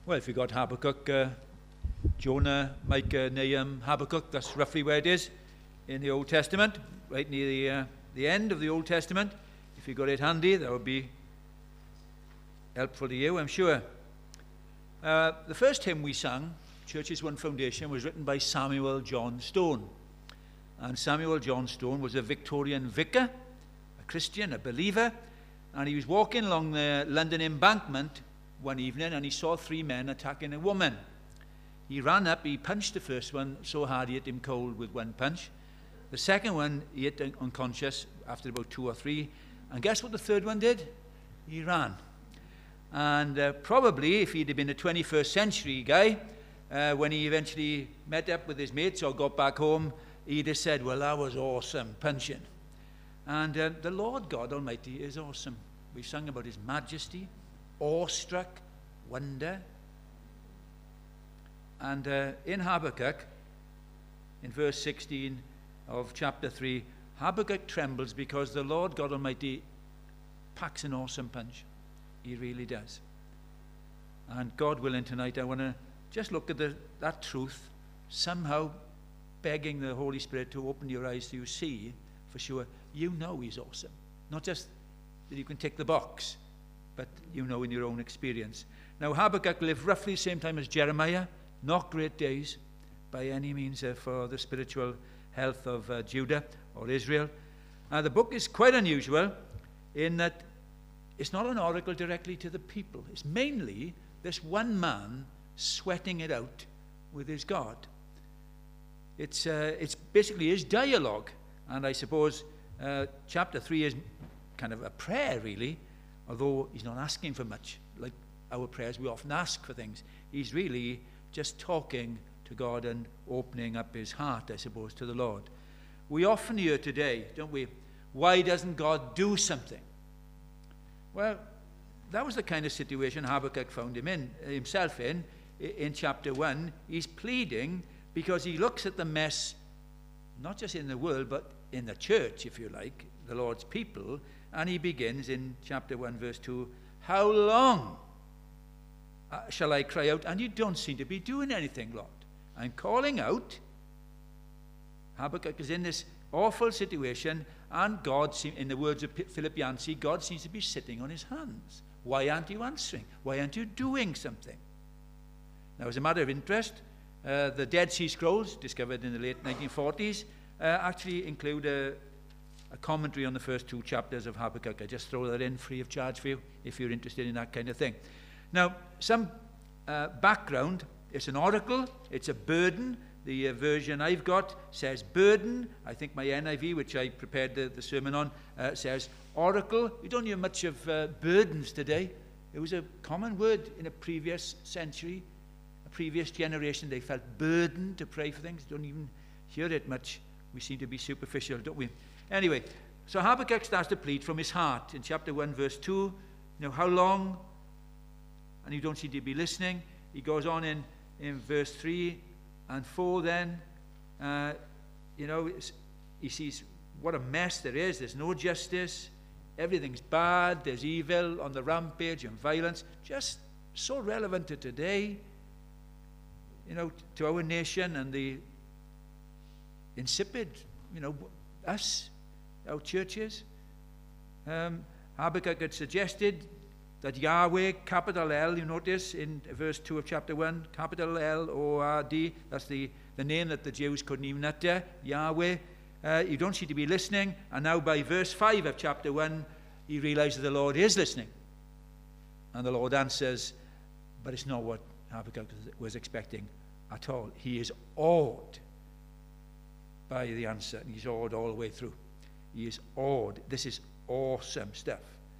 Well, if you've got Habakkuk, Jonah, Micah, Nahum, Habakkuk, that's roughly where it is in the Old Testament, right near the end of the Old Testament. If you've got it handy, that would be helpful to you, I'm sure. The first hymn we sang, Church's One Foundation, was written by Samuel John Stone. And Samuel John Stone was a Victorian vicar, a Christian, a believer, and he was walking along the London Embankment one evening and he saw three men attacking a woman. He ran up, he punched the first one so hard he hit him cold with one punch. The second one he hit unconscious after about 2 or 3. And guess what the third one did? He ran. And probably if he'd have been a 21st century guy, when he eventually met up with his mates or got back home, he'd have said, well, that was awesome punching. And the Lord God Almighty is awesome. We've sung about his majesty, awestruck, wonder. And in Habakkuk, in verse 16 of chapter 3, Habakkuk trembles because the Lord God Almighty packs an awesome punch. He really does. And God willing, tonight I want to just look at that truth, somehow begging the Holy Spirit to open your eyes so you see for sure you know he's awesome. Not just that you can tick the box, but you know in your own experience. Now Habakkuk lived roughly the same time as Jeremiah. Not great days by any means for the spiritual health of Judah or Israel. The book is quite unusual in that it's not an oracle directly to the people. It's mainly this one man sweating it out with his God. It's basically his dialogue. And I suppose chapter 3 is kind of a prayer, really, although he's not asking for much. Like our prayers, we often ask for things. He's really just talking to God and opening up his heart, I suppose, to the Lord. We often hear today, don't we, why doesn't God do something? Well, that was the kind of situation Habakkuk found himself in chapter 1. He's pleading because he looks at the mess, not just in the world, but in the church, if you like, the Lord's people, and he begins in chapter 1, verse 2, how long shall I cry out? And you don't seem to be doing anything, Lord. I'm calling out. Habakkuk is in this awful situation, and God, in the words of Philip Yancey, God seems to be sitting on his hands. Why aren't you answering? Why aren't you doing something? Now, as a matter of interest, the Dead Sea Scrolls, discovered in the late 1940s, actually include a commentary on the first 2 chapters of Habakkuk. I just throw that in free of charge for you if you're interested in that kind of thing. Now, some background. It's an oracle. It's a burden. The version I've got says burden. I think my NIV, which I prepared the sermon on, says oracle. We don't hear much of burdens today. It was a common word in a previous century, a previous generation. They felt burdened to pray for things. Don't even hear it much. We seem to be superficial, don't we? Anyway, so Habakkuk starts to plead from his heart in chapter 1, verse 2. How long? And you don't seem to be listening. He goes on in verse 3 and 4 then. He sees what a mess there is. There's no justice. Everything's bad. There's evil on the rampage and violence. Just so relevant to today, to our nation and the insipid, us, our churches. Habakkuk had suggested that Yahweh, capital L, you notice in verse 2 of chapter 1, capital L-O-R-D, that's the name that the Jews couldn't even utter, Yahweh. You don't seem to be listening, and now by verse 5 of chapter 1, he realizes the Lord is listening. And the Lord answers, but it's not what Habakkuk was expecting at all. He is awed by the answer, and he's awed all the way through. He is awed. This is awesome stuff.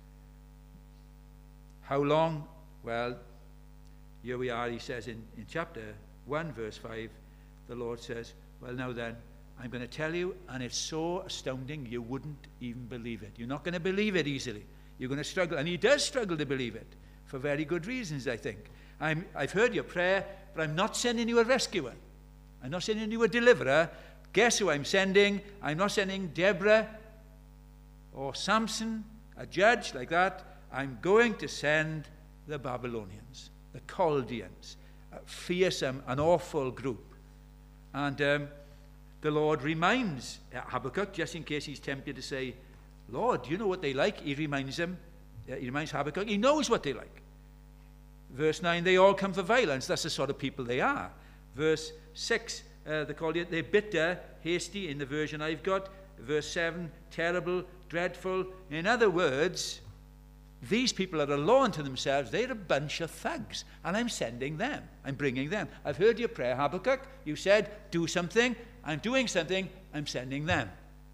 How long? Well, here we are, he says in chapter 1, verse 5, the Lord says, well, now then, I'm going to tell you, and it's so astounding you wouldn't even believe it. You're not going to believe it easily. You're going to struggle, and he does struggle to believe it, for very good reasons, I think. I've heard your prayer, but I'm not sending you a rescuer. I'm not sending you a deliverer. Guess who I'm sending? I'm not sending Deborah or Samson, a judge like that. I'm going to send the Babylonians. the Chaldeans, a fearsome, an awful group. And the Lord reminds Habakkuk, just in case he's tempted to say, Lord, do you know what they like? He reminds Habakkuk, he knows what they like. Verse 9, they all come for violence. That's the sort of people they are. Verse 6, they're bitter, hasty in the version I've got. Verse 7, terrible, dreadful. In other words, these people are a law unto themselves. They're a bunch of thugs. And I'm sending them. I'm bringing them. I've heard your prayer, Habakkuk. You said, do something. I'm doing something. I'm sending them.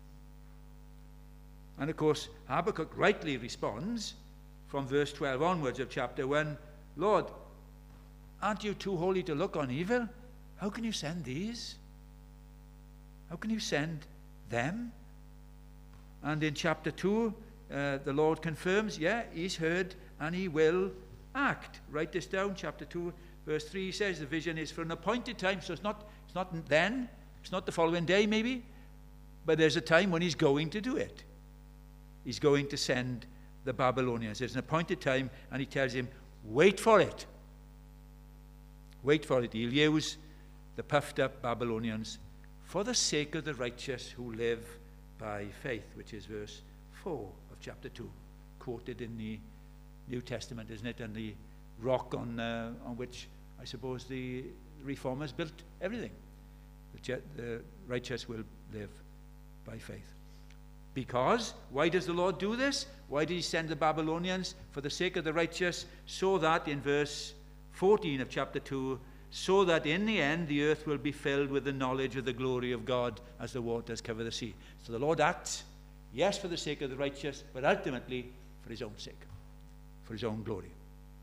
And of course, Habakkuk rightly responds from verse 12 onwards of chapter 1, Lord, aren't you too holy to look on evil? How can you send these? How can you send them? And in chapter 2, the Lord confirms, he's heard and he will act. Write this down, chapter 2, verse 3 says the vision is for an appointed time, so it's not then, it's not the following day maybe, but there's a time when he's going to do it. He's going to send the Babylonians. There's an appointed time, and he tells him, wait for it. Wait for it. He'll use the puffed up Babylonians for the sake of the righteous who live by faith, which is verse 4 of chapter 2, quoted in the New Testament, isn't it? And the rock on which I suppose the reformers built everything. The righteous will live by faith. Because, why does the Lord do this? Why did he send the Babylonians? For the sake of the righteous, so that, in verse 14 of chapter 2, so that in the end the earth will be filled with the knowledge of the glory of God as the waters cover the sea. So the Lord acts, yes, for the sake of the righteous, but ultimately for his own sake, for his own glory.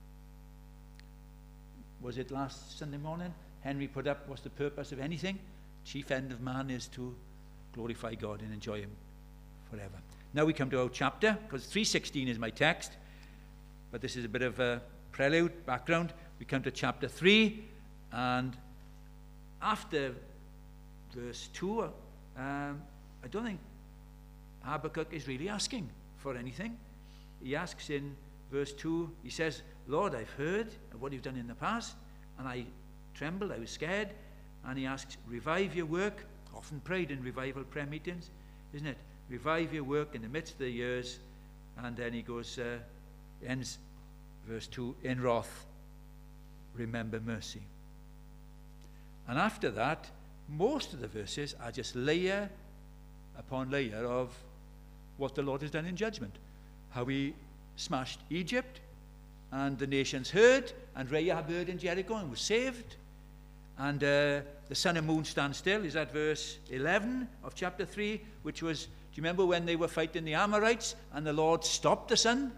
Was it last Sunday morning? Henry put up, what's the purpose of anything? Chief end of man is to glorify God and enjoy him forever. Now we come to our chapter, because 3:16 is my text, but this is a bit of a prelude, background. We come to chapter 3, and after verse 2, I don't think Habakkuk is really asking for anything. He asks in verse 2, he says, Lord, I've heard of what you've done in the past, and I trembled, I was scared. And he asks, revive your work. Often prayed in revival prayer meetings, isn't it? Revive your work in the midst of the years. And then he goes, ends verse 2, in wrath, remember mercy. And after that, most of the verses are just layer upon layer of what the Lord has done in judgment. How he smashed Egypt, and the nations heard, and Rahab heard in Jericho and was saved. And the sun and moon stand still, is that verse 11 of chapter 3, which was, do you remember when they were fighting the Amorites and the Lord stopped the sun?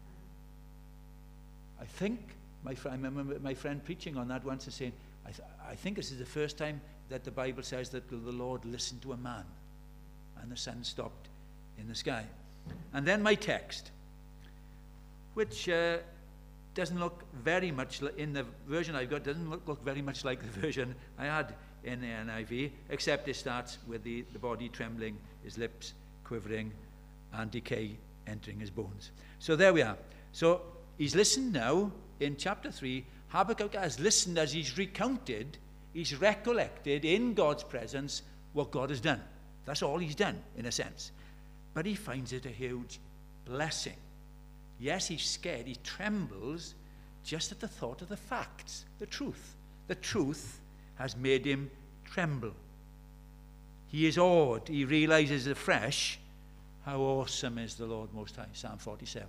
I remember my friend preaching on that once and saying, I think this is the first time that the Bible says that the Lord listened to a man and the sun stopped in the sky. And then my text, which doesn't look very much in the version I've got, doesn't look very much like the version I had in the NIV, except it starts with the body trembling, his lips quivering, and decay entering his bones. So there we are. So he's listened now in chapter 3. Habakkuk has listened as he's recounted, he's recollected in God's presence what God has done. That's all he's done, in a sense. But he finds it a huge blessing. Yes, he's scared, he trembles just at the thought of the facts, the truth. The truth has made him tremble. He is awed. He realizes afresh how awesome is the Lord Most High. Psalm 47.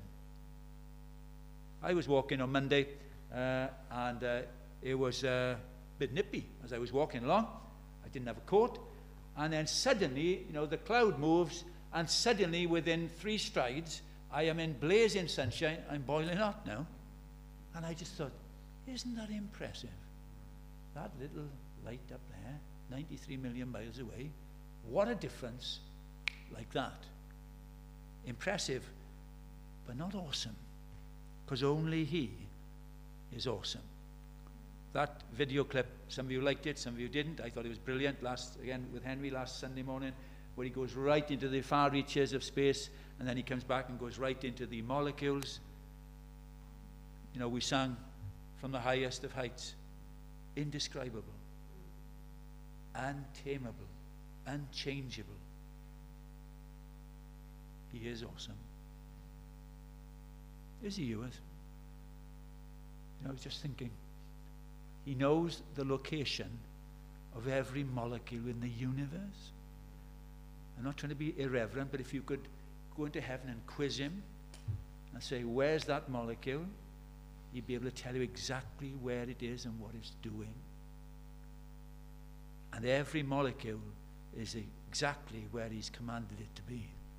I was walking on Monday, and it was a bit nippy as I was walking along. I didn't have a coat. And then suddenly, the cloud moves, and suddenly within 3 strides, I am in blazing sunshine. I'm boiling hot now. And I just thought, isn't that impressive? That little light up there, 93 million miles away, what a difference like that. Impressive, but not awesome, because only he is awesome. That video clip, some of you liked it, some of you didn't. I thought it was brilliant, again with Henry last Sunday morning, where he goes right into the far reaches of space, and then he comes back and goes right into the molecules. We sang from the highest of heights. Indescribable, untamable, unchangeable. He is awesome. Is he yours? I was just thinking, he knows the location of every molecule in the universe. I'm not trying to be irreverent, but if you could go into heaven and quiz him and say, where's that molecule? He'd be able to tell you exactly where it is and what it's doing. And every molecule is exactly where he's commanded it to be.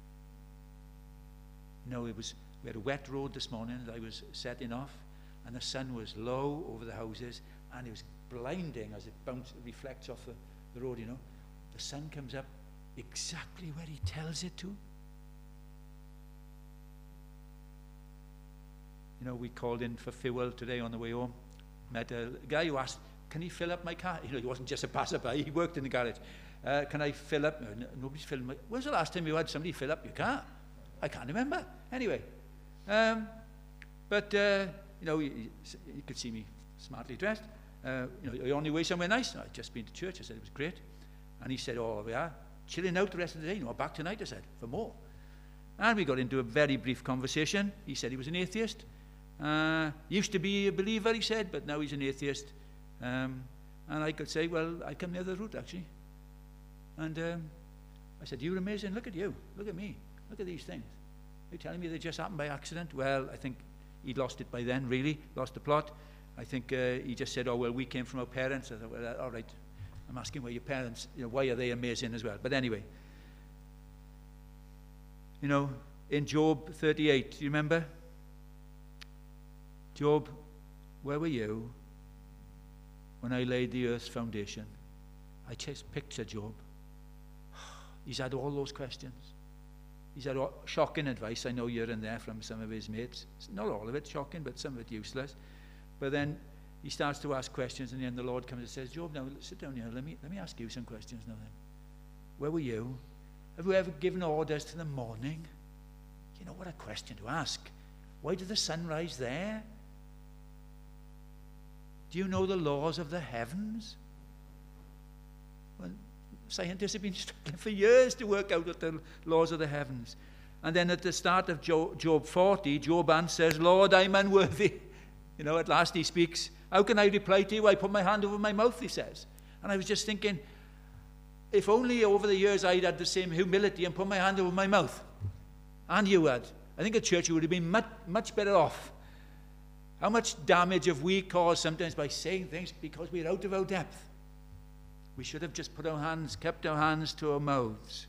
We had a wet road this morning that I was setting off, and the sun was low over the houses, and it was blinding as it reflects off the road, The sun comes up exactly where he tells it to. We called in for fuel today on the way home. Met a guy who asked, can he fill up my car? He wasn't just a passerby, he worked in the garage. Can I fill up? Nobody's filling my... When's the last time you had somebody fill up your car? I can't remember. Anyway. But you could see me smartly dressed. You're on your way somewhere nice? I'd just been to church. I said it was great. And he said, we are chilling out the rest of the day. Back tonight, I said, for more. And we got into a very brief conversation. He said he was an atheist. Used to be a believer, he said, but now he's an atheist. And I could say, well, I come the other route, actually. And I said, you're amazing. Look at you. Look at me. Look at these things. You're telling me they just happened by accident? Well, I think he'd lost it by then, really. Lost the plot. I think he just said, we came from our parents. I thought, well, all right. I'm asking where your parents, why are they amazing as well? But anyway. In Job 38, do you remember? Job, where were you when I laid the earth's foundation? I just picture Job. He's had all those questions. He's had shocking advice, I know, here and there from some of his mates. Not all of it shocking, but some of it useless. But then he starts to ask questions, and then the Lord comes and says, Job, now sit down here. Let me ask you some questions now then. Where were you? Have you ever given orders to the morning? What a question to ask. Why did the sun rise there? Do you know the laws of the heavens? Well, scientists have been struggling for years to work out the laws of the heavens. And then at the start of Job 40, Job answers, Lord, I'm unworthy. At last he speaks. How can I reply to you? I put my hand over my mouth, he says. And I was just thinking, if only over the years I'd had the same humility and put my hand over my mouth. And you had. I think a church would have been much, much better off. How much damage have we caused sometimes by saying things because we're out of our depth? We should have just kept our hands to our mouths.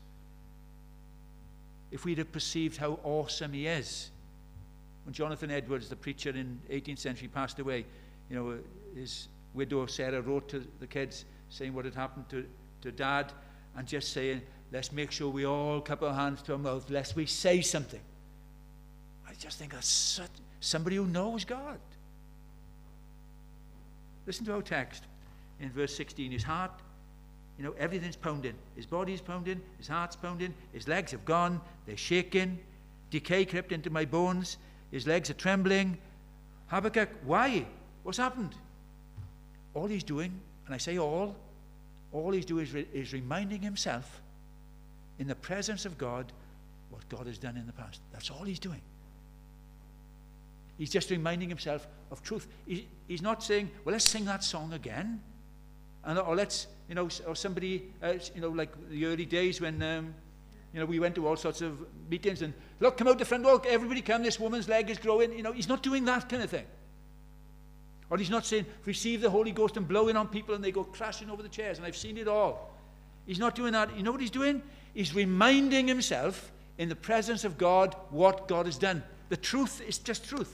If we'd have perceived how awesome he is. When Jonathan Edwards, the preacher in 18th century, passed away, his widow Sarah wrote to the kids saying what had happened to Dad, and just saying, let's make sure we all cup our hands to our mouth lest we say something. I just think that's somebody who knows God. Listen to our text in verse 16. His heart, everything's pounding. His body's pounding, his heart's pounding, his legs have gone, they're shaking, decay crept into my bones, his legs are trembling. Habakkuk, why? What's happened? All he's doing, and I say all he's doing is reminding himself in the presence of God what God has done in the past. That's all he's doing. He's just reminding himself of truth. He's not saying, well, let's sing that song again. Or let's, or somebody, like the early days when, we went to all sorts of meetings and, look, come out the front door, everybody come, this woman's leg is growing. He's not doing that kind of thing. Or he's not saying, receive the Holy Ghost and blowing on people and they go crashing over the chairs, and I've seen it all. He's not doing that. You know what he's doing? He's reminding himself in the presence of God what God has done. The truth is just truth.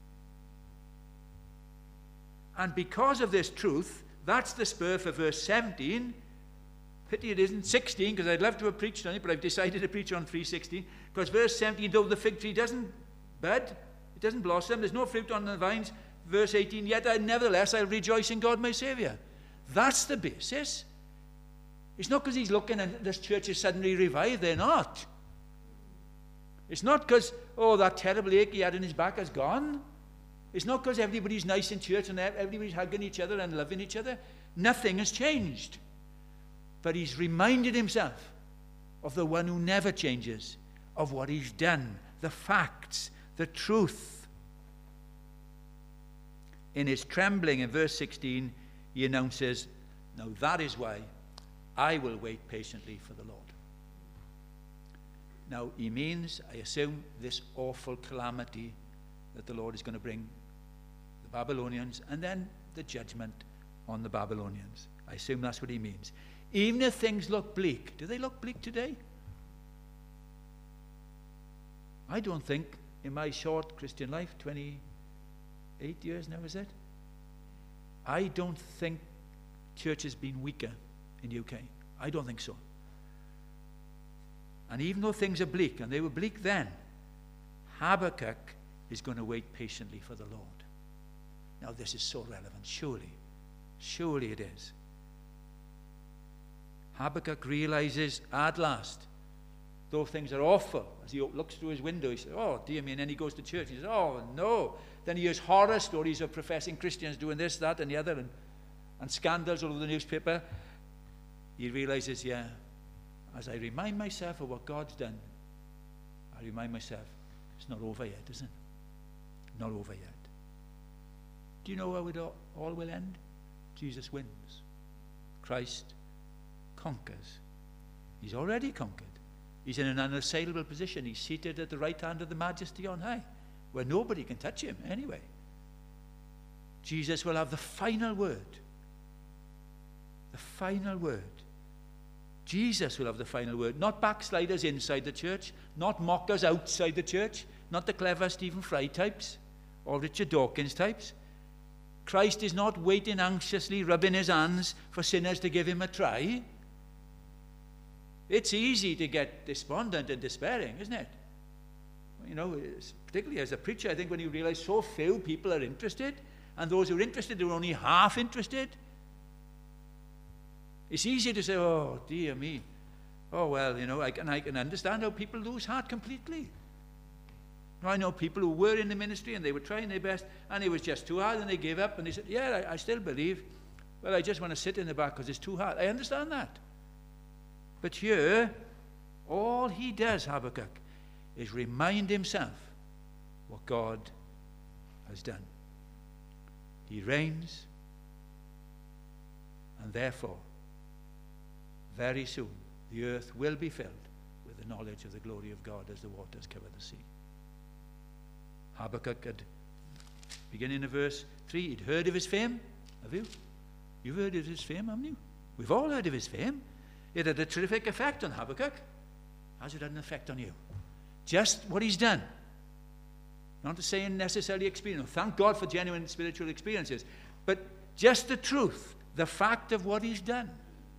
And because of this truth, that's the spur for verse 17. Pity it isn't 16, because I'd love to have preached on it, but I've decided to preach on 3:16. Because verse 17, though the fig tree doesn't bud, it doesn't blossom, there's no fruit on the vines. Verse 18, yet nevertheless I'll rejoice in God my Saviour. That's the basis. It's not because he's looking and this church is suddenly revived. They're not. It's not because, that terrible ache he had in his back has gone. It's not because everybody's nice in church and everybody's hugging each other and loving each other. Nothing has changed. But he's reminded himself of the one who never changes, of what he's done, the facts, the truth. In his trembling, in verse 16, he announces, "Now that is why I will wait patiently for the Lord." Now, he means, I assume, this awful calamity that the Lord is going to bring the Babylonians, and then the judgment on the Babylonians. I assume that's what he means. Even if things look bleak, do they look bleak today? I don't think, in my short Christian life, 28 years now, is it? I don't think church has been weaker in the UK. I don't think so. And even though things are bleak, and they were bleak then, Habakkuk is going to wait patiently for the Lord. Now this is so relevant, surely it is. Habakkuk realizes at last, though things are awful, as he looks through his window, he says, "Oh dear me," and then he goes to church, he says, "Oh no." Then he hears horror stories of professing Christians doing this, that, and the other, and scandals all over the newspaper. He realizes, yeah, as I remind myself of what God's done, I remind myself, it's not over yet, is it? Not over yet. Do you know how it all will end? Jesus wins. Christ conquers. He's already conquered. He's in an unassailable position. He's seated at the right hand of the Majesty on high, where nobody can touch him anyway. Jesus will have the final word. The final word. Jesus will have the final word. Not backsliders inside the church, not mockers outside the church, not the clever Stephen Fry types or Richard Dawkins types. Christ is not waiting anxiously, rubbing his hands for sinners to give him a try. It's easy to get despondent and despairing, isn't it? You know, particularly as a preacher, I think when you realize so few people are interested, and those who are interested are only half interested, it's easy to say, "Oh, dear me. Oh, well, you know, I can understand how people lose heart completely." I know people who were in the ministry and they were trying their best and it was just too hard and they gave up and they said, "Yeah, I still believe. Well, I just want to sit in the back because it's too hard." I understand that. But here, all he does, Habakkuk, is remind himself what God has done. He reigns, and therefore, very soon, the earth will be filled with the knowledge of the glory of God as the waters cover the sea. Habakkuk had, beginning of verse 3, he'd heard of his fame. Have you? You've heard of his fame, haven't you? We've all heard of his fame. It had a terrific effect on Habakkuk. Has it had an effect on you? Just what he's done. Not to say necessarily experience. Thank God for genuine spiritual experiences. But just the truth, the fact of what he's done.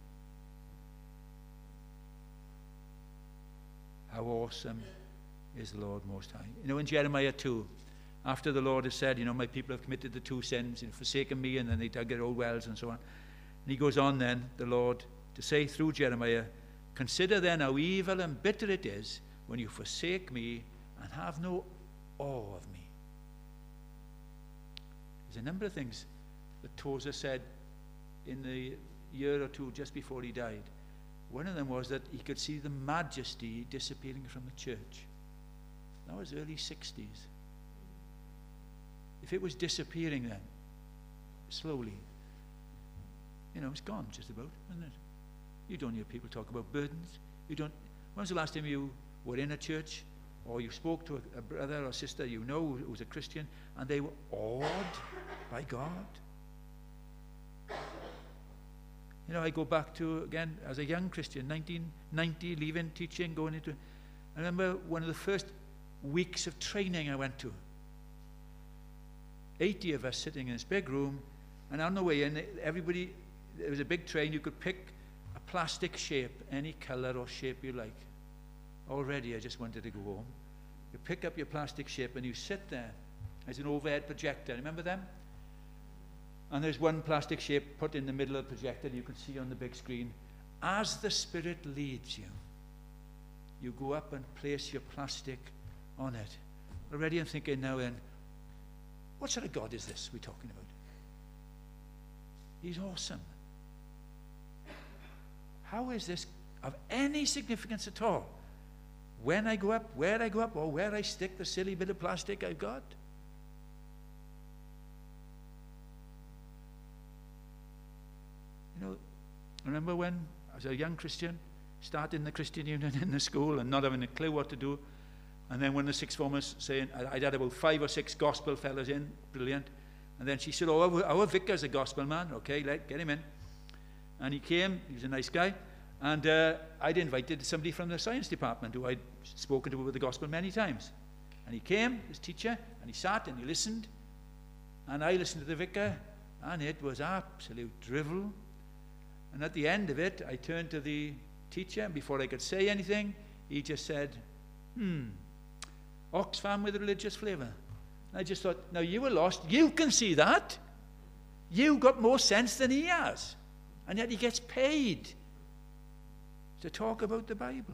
How awesome is the Lord Most High. You know, in Jeremiah 2, after the Lord has said, you know, "My people have committed the two sins, forsaken me," and then they dug their old wells and so on. And he goes on then, the Lord, to say through Jeremiah, "Consider then how evil and bitter it is when you forsake me and have no awe of me." There's a number of things that Tozer said in the year or two just before he died. One of them was that he could see the majesty disappearing from the church. That was early 60s. If it was disappearing then, slowly, you know, it's gone just about, isn't it? You don't hear people talk about burdens. You don't. When was the last time you were in a church or you spoke to a brother or sister you know who was a Christian and they were awed by God? You know, I go back to, again, as a young Christian, 1990, leaving teaching, going into... I remember one of the first weeks of training I went to. 80 of us sitting in this big room, and on the way in, everybody, there was a big train, you could pick a plastic shape, any color or shape you like. Already I just wanted to go home. You pick up your plastic shape and you sit there. There's an overhead projector, remember them? And there's one plastic shape put in the middle of the projector you can see on the big screen. As the Spirit leads you, you go up and place your plastic on it. Already I'm thinking now then, What sort of God is this we're talking about? He's awesome. How is this of any significance at all? When I go up, where I go up, or where I stick the silly bit of plastic I've got? You know, I remember when I was a young Christian, starting the Christian Union in the school and not having a clue what to do. And then when the sixth formers saying, I'd had about 5 or 6 gospel fellas in, brilliant. And then she said, oh, our vicar's a gospel man. Okay, get him in. And he came, he was a nice guy. And I'd invited somebody from the science department who I'd spoken to with the gospel many times. And he came, his teacher, and he sat and he listened. And I listened to the vicar, and it was absolute drivel. And at the end of it, I turned to the teacher, and before I could say anything, he just said, Oxfam with a religious flavour. And I just thought, now you were lost. You can see that. You got more sense than he has. And yet he gets paid to talk about the Bible.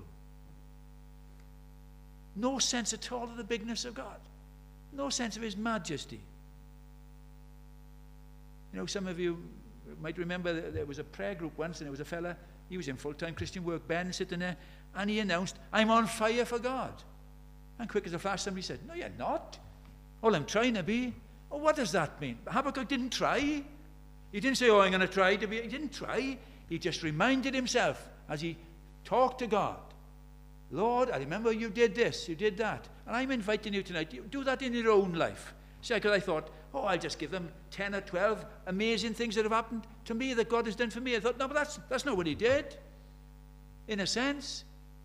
No sense at all of the bigness of God. No sense of his majesty. You know, some of you might remember that there was a prayer group once, and there was a fella, he was in full-time Christian work, Ben, sitting there, and he announced, I'm on fire for God. And quick as a flash, somebody said, no, you're not. All I'm trying to be. Oh, what does that mean? Habakkuk didn't try. He didn't say, oh, I'm going to try to be. He didn't try. He just reminded himself as he talked to God, Lord, I remember you did this, you did that. And I'm inviting you tonight, you do that in your own life. See, because I thought, oh, I'll just give them 10 or 12 amazing things that have happened to me that God has done for me. I thought, no, but that's not what he did. In a sense,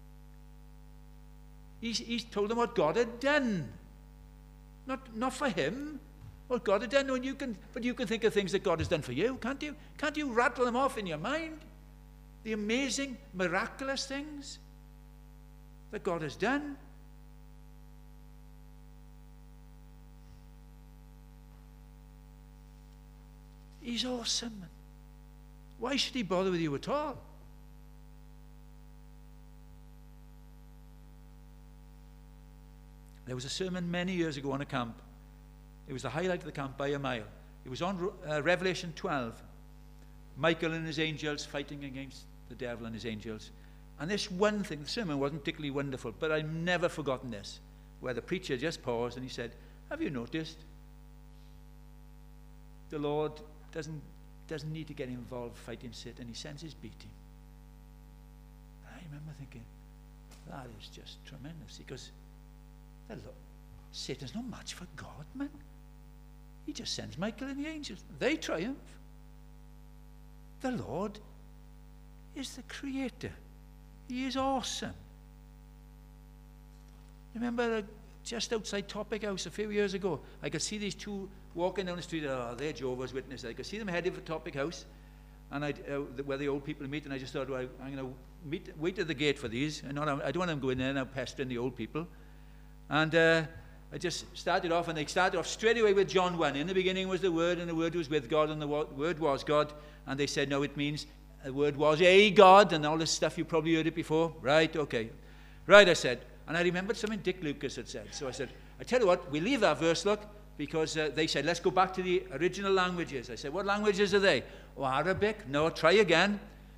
he's told them what God had done. Not for him, what God had done. But you can think of things that God has done for you, can't you? Can't you rattle them off in your mind? The amazing, miraculous things that God has done. He's awesome. Why should he bother with you at all? There was a sermon many years ago on a camp. It was the highlight of the camp by a mile. It was on Revelation 12. Michael and his angels fighting against the devil and his angels. And this one thing, the sermon wasn't particularly wonderful, but I've never forgotten this, where the preacher just paused and he said, have you noticed? The Lord doesn't need to get involved fighting Satan. He sends his beating. I remember thinking, that is just tremendous, because Satan's no match for God, man. He just sends Michael and the angels. They triumph. The Lord is the creator. He is awesome. Remember just outside Topic House a few years ago, I could see these two walking down the street. Oh, they're Jehovah's Witnesses. I could see them heading for Topic House, and where the old people meet, and I just thought, well, I'm going to wait at the gate for these. I don't want them going there now pestering the old people. And I just started off, and they started off straight away with John 1. In the beginning was the Word, and the Word was with God, and the Word was God. And they said, no, it means the Word was a God, and all this stuff, you probably heard it before. Right, okay. Right, I said. And I remembered something Dick Lucas had said. So I said, I tell you what, we leave that verse, look, because they said, let's go back to the original languages. I said, what languages are they? Oh, Arabic? No, try again.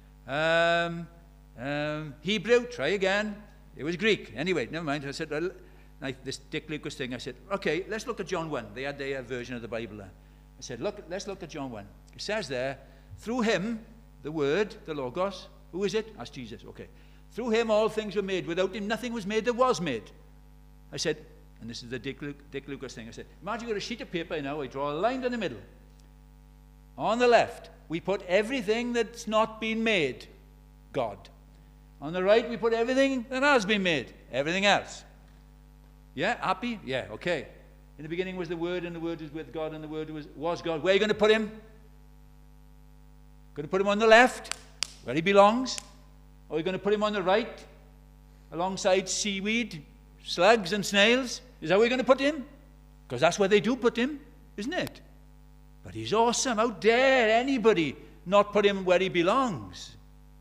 Hebrew? Try again. It was Greek. Anyway, never mind. I said, well, this Dick Lucas thing, I said, okay, let's look at John 1. They had their version of the Bible there. I said, let's look at John 1. It says there, through him, the Word, the Logos, who is it? That's Jesus, okay. Through him all things were made. Without him nothing was made that was made. I said, and this is the Dick Lucas thing, I said, imagine you've got a sheet of paper now, I draw a line down the middle. On the left, we put everything that's not been made, God. On the right, we put everything that has been made, everything else. Yeah, happy? Yeah, okay. In the beginning was the Word, and the Word was with God, and the Word was God. Where are you going to put him? Going to put him on the left, where he belongs? Or are you going to put him on the right, alongside seaweed, slugs, and snails? Is that where you're going to put him? Because that's where they do put him, isn't it? But he's awesome. How dare anybody not put him where he belongs?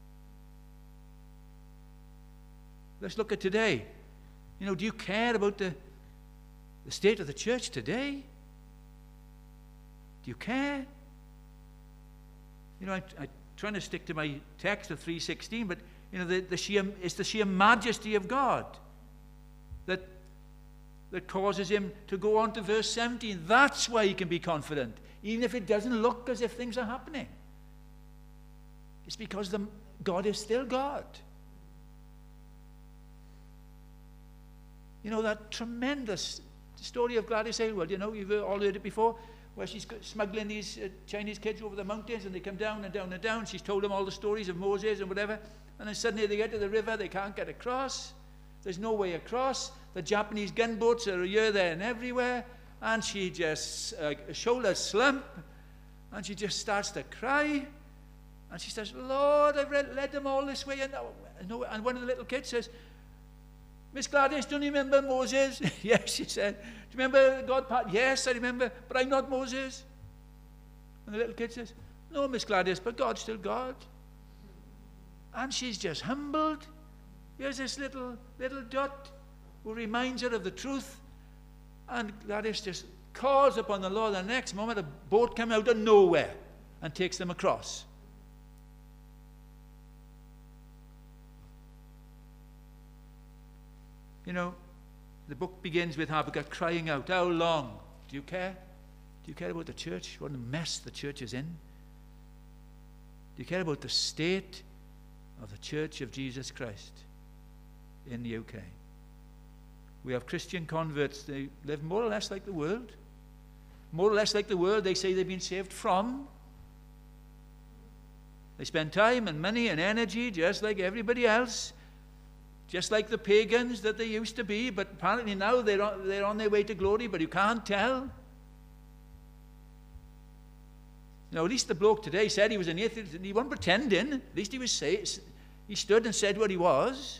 Let's look at today. You know, do you care about the state of the church today? Do you care? You know, I'm trying to stick to my text of 3:16, but you know, it's the sheer majesty of God that causes him to go on to verse 17. That's why he can be confident, even if it doesn't look as if things are happening. It's because God is still God. You know, that tremendous story of Gladys Aylward, you know, you've all heard it before, where she's smuggling these Chinese kids over the mountains, and they come down and down and down. She's told them all the stories of Moses and whatever, and then suddenly they get to the river, they can't get across. There's no way across. The Japanese gunboats are here, there, and everywhere, and she just, shoulders slump, and she just starts to cry, and she says, Lord, I've led them all this way, and one of the little kids says, Miss Gladys, don't you remember Moses? Yes, she said. Do you remember God part? Yes, I remember, but I'm not Moses. And the little kid says, no, Miss Gladys, but God's still God. And she's just humbled. Here's this little dot who reminds her of the truth. And Gladys just calls upon the Lord. The next moment, a boat comes out of nowhere and takes them across. You know, the book begins with Habakkuk crying out, how long? Do you care? Do you care about the church? What a mess the church is in? Do you care about the state of the Church of Jesus Christ in the UK? We have Christian converts. They live more or less like the world. More or less like the world they say they've been saved from. They spend time and money and energy just like everybody else. Just like the pagans that they used to be, but apparently now they're on their way to glory, but you can't tell. You know, at least the bloke today said he was an atheist, and he wasn't pretending. At least he stood and said what he was.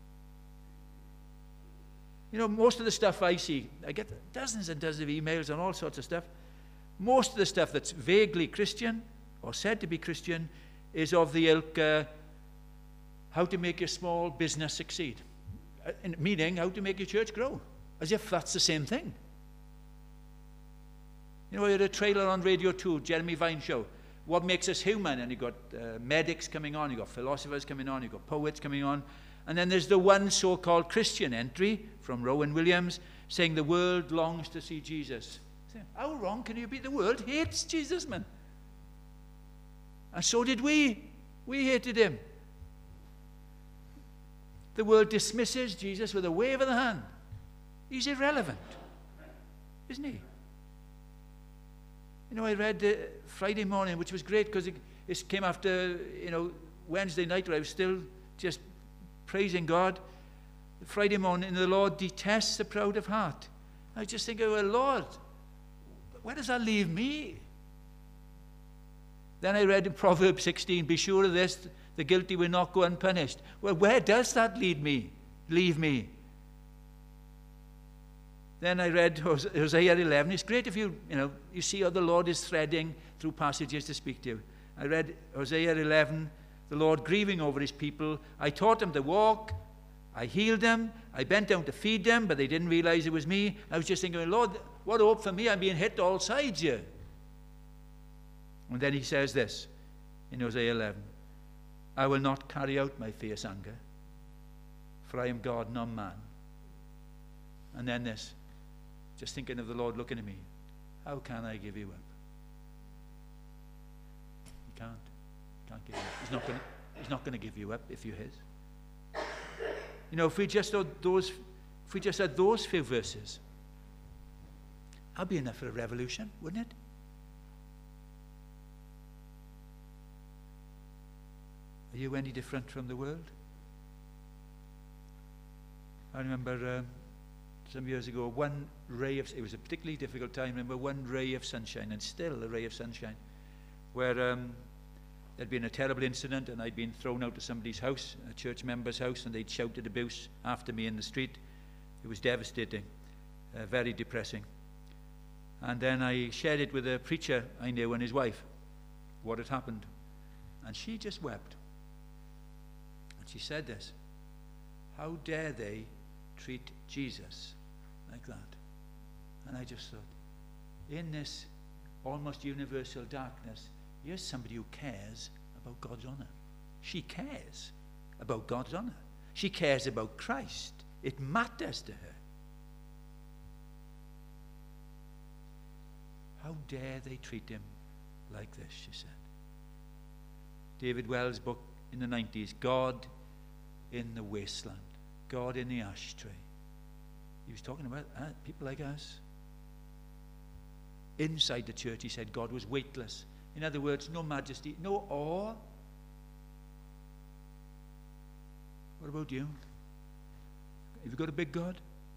You know, most of the stuff I see, I get dozens and dozens of emails and all sorts of stuff. Most of the stuff that's vaguely Christian, or said to be Christian, is of the ilk, how to make your small business succeed. Meaning, how to make your church grow. As if that's the same thing. You know, I had a trailer on Radio 2, Jeremy Vine show. What makes us human? And you've got medics coming on, you've got philosophers coming on, you've got poets coming on. And then there's the one so-called Christian entry from Rowan Williams saying the world longs to see Jesus. How wrong can you be? The world hates Jesus, man. And so did we. We hated him. The world dismisses Jesus with a wave of the hand. He's irrelevant, isn't he? You know, I read Friday morning, which was great because it came after, you know, Wednesday night where I was still just praising God. Friday morning, the Lord detests the proud of heart. I was just thinking, well, Lord, where does that leave me? Then I read in Proverbs 16, be sure of this, the guilty will not go unpunished. Well, where does that leave me? Then I read Hosea 11. It's great if you see how the Lord is threading through passages to speak to you. I read Hosea 11, the Lord grieving over his people. I taught them to walk. I healed them. I bent down to feed them, but they didn't realize it was me. I was just thinking, Lord, what hope for me? I'm being hit all sides here. And then he says this in Hosea 11. I will not carry out my fierce anger, for I am God, not man. And then this, just thinking of the Lord looking at me, how can I give you up? He can't give you up. He's not going to give you up if you're his. You know, if we just had those few verses, that'd be enough for a revolution, wouldn't it? Are you any different from the world? I remember some years ago, it was a particularly difficult time, I remember one ray of sunshine, and still a ray of sunshine, where there'd been a terrible incident and I'd been thrown out of somebody's house, a church member's house, and they'd shouted abuse after me in the street. It was devastating, very depressing. And then I shared it with a preacher I knew and his wife, what had happened. And she just wept. She said this, how dare they treat Jesus like that? And I just thought, in this almost universal darkness, here's somebody who cares about God's honor. She cares about God's honor. She cares about Christ. It matters to her. How dare they treat him like this, she said. David Wells' book in the 90s, God in the Wasteland, God in the Ashtray. He was talking about people like us. Inside the church, he said God was weightless. In other words, no majesty, no awe. What about you? Have you got a big God?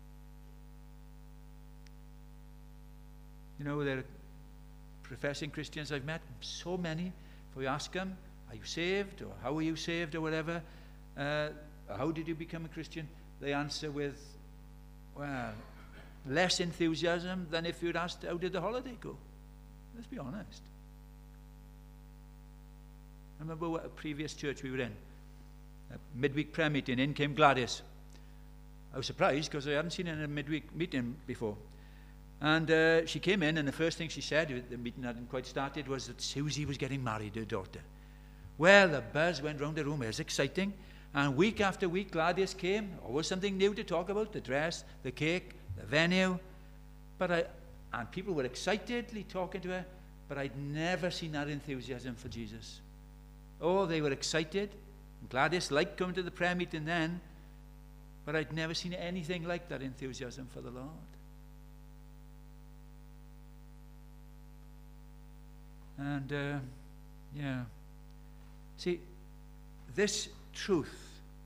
You know, there are professing Christians I've met, so many. If we ask them, are you saved? Or how are you saved? Or whatever. How did you become a Christian? They answer with, well, less enthusiasm than if you'd asked, how did the holiday go? Let's be honest. I remember what a previous church we were in. A midweek prayer meeting, in came Gladys. I was surprised because I hadn't seen her in a midweek meeting before. And she came in, and the first thing she said, the meeting hadn't quite started, was that Susie was getting married, her daughter. Well, the buzz went round the room. It was exciting. And week after week, Gladys came. Always something new to talk about, the dress, the cake, the venue. And people were excitedly talking to her, but I'd never seen that enthusiasm for Jesus. Oh, they were excited. Gladys liked coming to the prayer meeting then, but I'd never seen anything like that enthusiasm for the Lord. And, see, this truth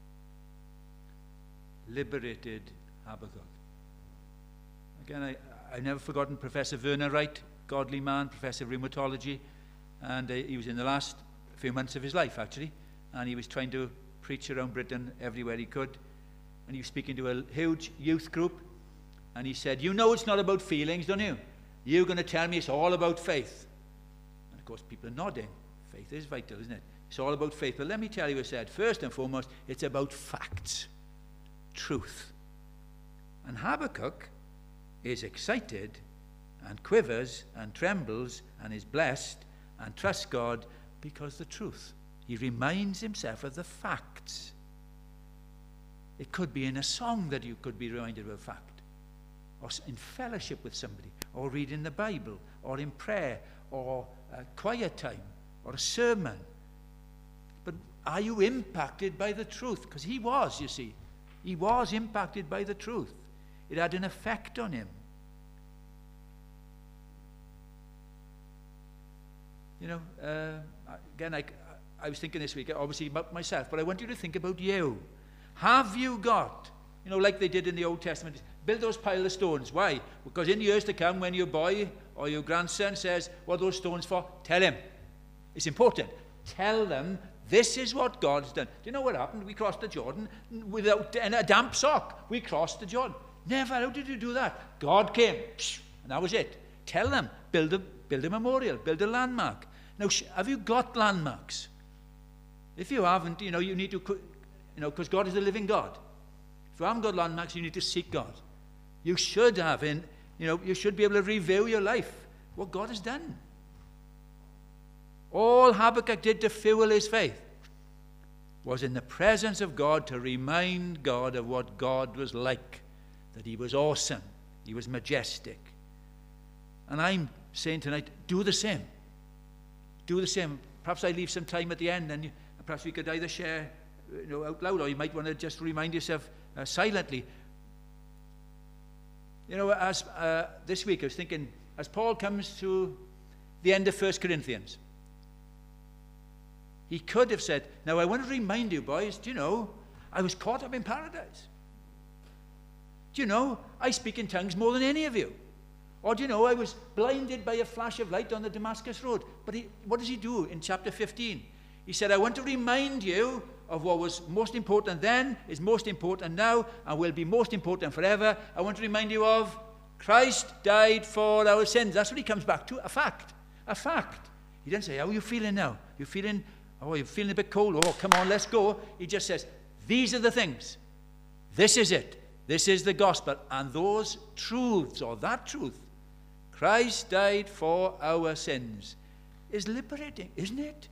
liberated Habakkuk. Again, I've never forgotten Professor Werner Wright, godly man, professor of rheumatology, and he was in the last few months of his life, actually, and he was trying to preach around Britain everywhere he could, and he was speaking to a huge youth group, and he said, you know it's not about feelings, don't you? You're going to tell me it's all about faith. And of course, people are nodding. Faith is vital, isn't it? It's all about faith. But let me tell you, he said, first and foremost, it's about facts, truth. And Habakkuk is excited and quivers and trembles and is blessed and trusts God because the truth. He reminds himself of the facts. It could be in a song that you could be reminded of a fact, or in fellowship with somebody, or reading the Bible, or in prayer, or a quiet time, or a sermon. But are you impacted by the truth? Because he was, you see. He was impacted by the truth. It had an effect on him. You know, again, I was thinking this week, obviously, about myself, but I want you to think about you. Have you got, you know, like they did in the Old Testament, build those pile of stones. Why? Because in years to come, when your boy or your grandson says, what are those stones for? Tell him. It's important. Tell them, this is what God's done. Do you know what happened? We crossed the Jordan without a damp sock. We crossed the Jordan. Never. How did you do that? God came. And that was it. Tell them. Build a memorial. Build a landmark. Now, have you got landmarks? If you haven't, you know, you need to, you know, because God is the living God. If you haven't got landmarks, you need to seek God. You should have, you know, you should be able to review your life, what God has done. All Habakkuk did to fuel his faith was in the presence of God to remind God of what God was like, that he was awesome, he was majestic. And I'm saying tonight, do the same. Do the same. Perhaps I leave some time at the end, and perhaps we could either share, you know, out loud, or you might want to just remind yourself silently. You know, as this week I was thinking, as Paul comes to the end of 1 Corinthians, he could have said, now I want to remind you boys, do you know, I was caught up in paradise. Do you know, I speak in tongues more than any of you. Or do you know, I was blinded by a flash of light on the Damascus road. But what does he do in chapter 15? He said, I want to remind you of what was most important then, is most important now, and will be most important forever. I want to remind you of Christ died for our sins. That's what he comes back to, a fact. A fact. He didn't say, how are you feeling now? You're feeling a bit cold? Oh, come on, let's go. He just says, these are the things. This is it. This is the gospel. And those truths, or that truth, Christ died for our sins is liberating, isn't it?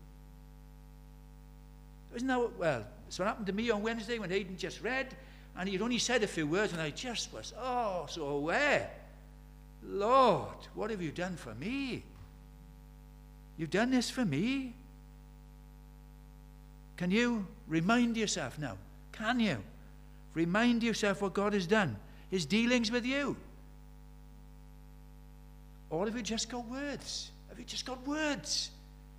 Isn't that, well, it's what happened to me on Wednesday when Hayden just read, and he'd only said a few words, and I just was, so aware. Lord, what have you done for me? You've done this for me? Can you remind yourself now? Can you? Remind yourself what God has done, his dealings with you. Or have you just got words? Have you just got words?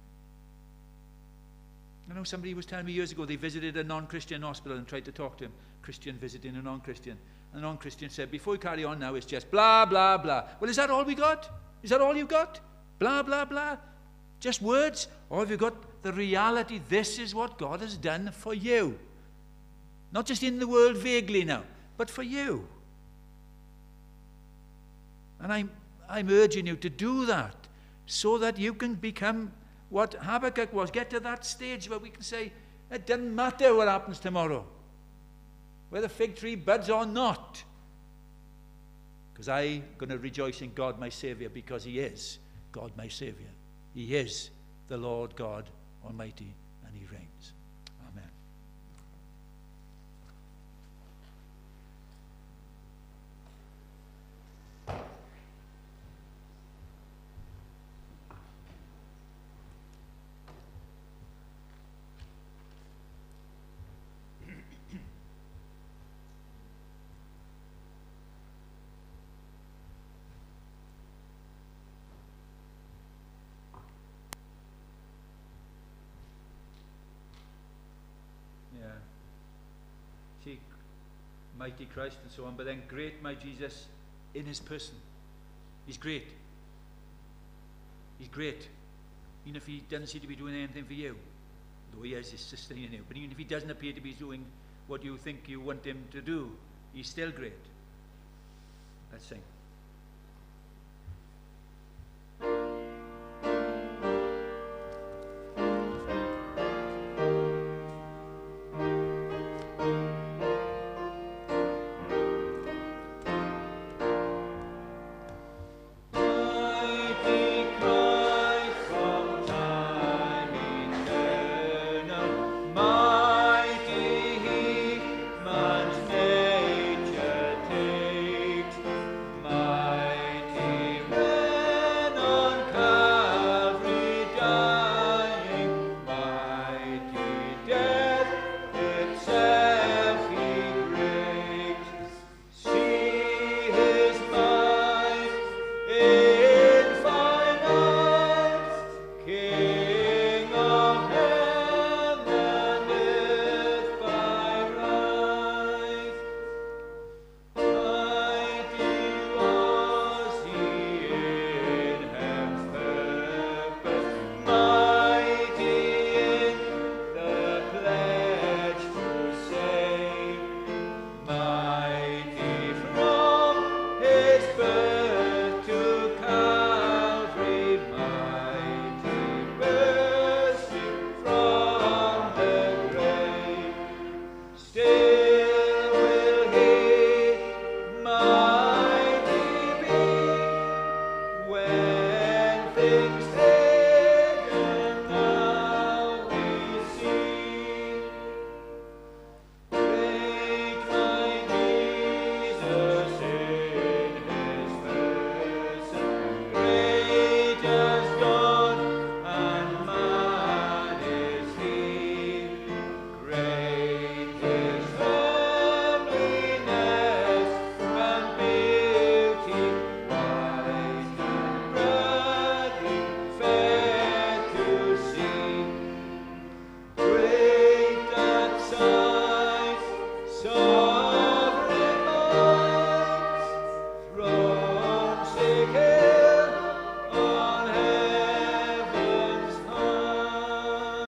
I know somebody was telling me years ago they visited a non-Christian hospital and tried to talk to him. Christian visiting a non-Christian. And the non-Christian said, before you carry on now, it's just blah, blah, blah. Well, is that all we got? Is that all you've got? Blah, blah, blah. Just words? Or have you got the reality? This is what God has done for you. Not just in the world vaguely now, but for you. And I'm urging you to do that so that you can become what Habakkuk was. Get to that stage where we can say, it doesn't matter what happens tomorrow, whether the fig tree buds or not, because I'm going to rejoice in God my Saviour, because he is God my Saviour. He is the Lord God Almighty, and he reigns. Amen. See, mighty Christ and so on, but then great my Jesus in his person. He's great. He's great. Even if he doesn't seem to be doing anything for you, though he is sustaining you, but even if he doesn't appear to be doing what you think you want him to do, he's still great. Let's sing.